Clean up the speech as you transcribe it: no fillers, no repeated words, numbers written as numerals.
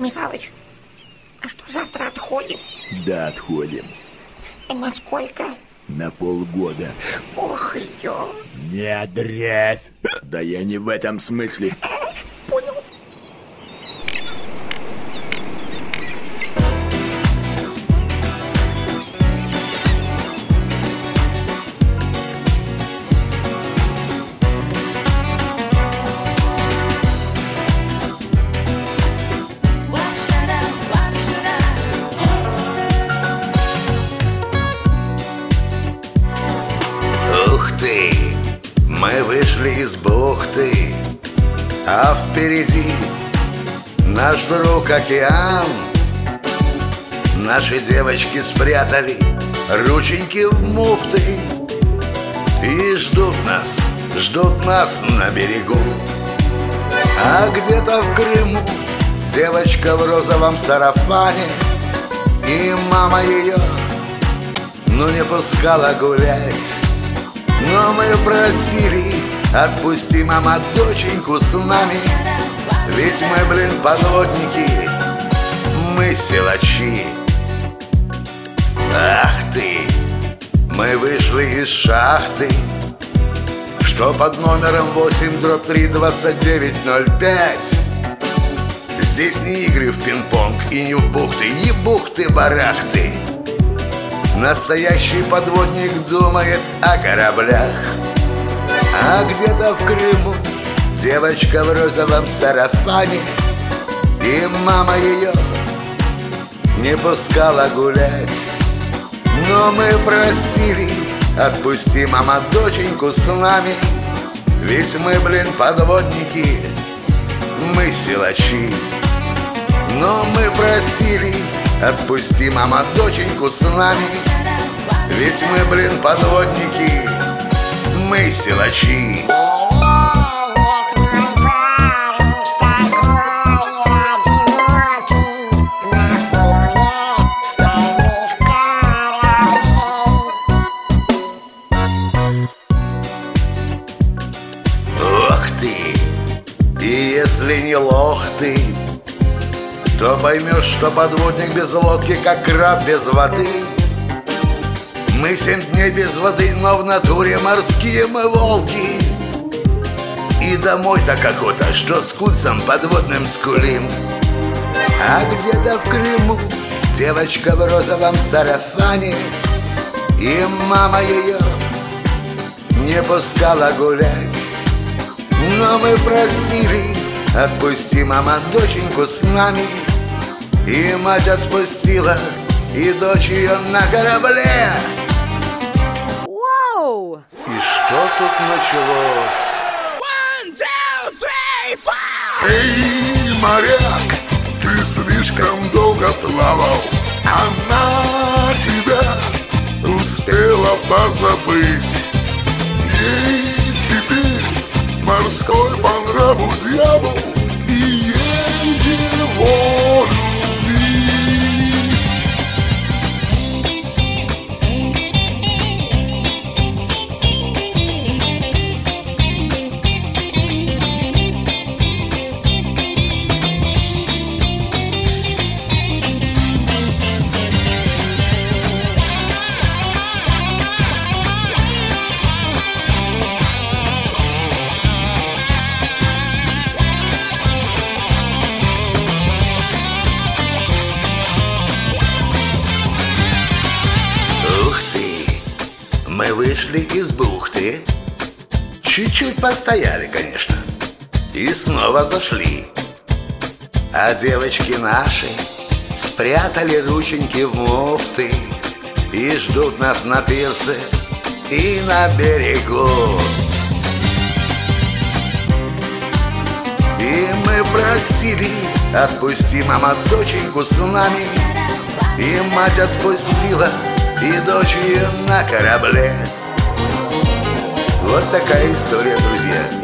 Михалыч, а что, завтра отходим? Да, отходим. На сколько? На полгода. Ох, ё. Не дрейф. Да я не в этом смысле. Понял. Ух ты, мы вышли из бухты, а впереди наш друг океан. Наши девочки спрятали рученьки в муфты и ждут нас на берегу. А где-то в Крыму девочка в розовом сарафане, и мама ее, не пускала гулять. Но мы просили: отпусти, мама, доченьку с нами. Ведь мы, подводники, мы силачи. Ах ты, мы вышли из шахты, что под номером 8/32905. Здесь не игры в пинг-понг и не в бухты, не бухты-барахты. Настоящий подводник думает о кораблях. А где-то в Крыму девочка в розовом сарафане, и мама ее не пускала гулять. Но мы просили: отпусти, мама, доченьку с нами. Ведь мы, подводники, мы силачи. Но мы просили: отпусти, мама, доченьку с нами. Ведь мы, подводники, мы силачи. Ох ты, и если не лох ты, то поймешь, что подводник без лодки, как краб без воды. Мы 7 дней без воды, но в натуре морские мы волки. И домой так охота, что с куцем подводным скулим. А где-то в Крыму девочка в розовом сарафане, и мама ее не пускала гулять. Но мы просили: отпусти, мама, доченьку с нами. И мать отпустила, и дочь ее на корабле. Вау! И что тут началось? 1, 2, 3, 4. Эй, моряк, ты слишком долго плавал, она тебя успела позабыть. Ей теперь морской по нраву дьявол, и ей его любить. Мы вышли из бухты, чуть-чуть постояли, конечно, и снова зашли. А девочки наши спрятали рученьки в муфты и ждут нас на пирсе и на берегу. И мы просили: отпусти, мама, доченьку с нами. И мать отпустила, и дочь ее на корабле. Вот такая история, друзья.